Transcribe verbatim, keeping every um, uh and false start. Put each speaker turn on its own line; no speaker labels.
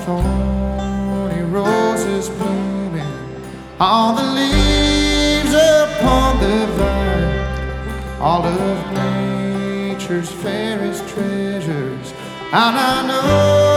thorny roses blooming, all the leaves upon the vine, all of nature's fairest treasures. And I know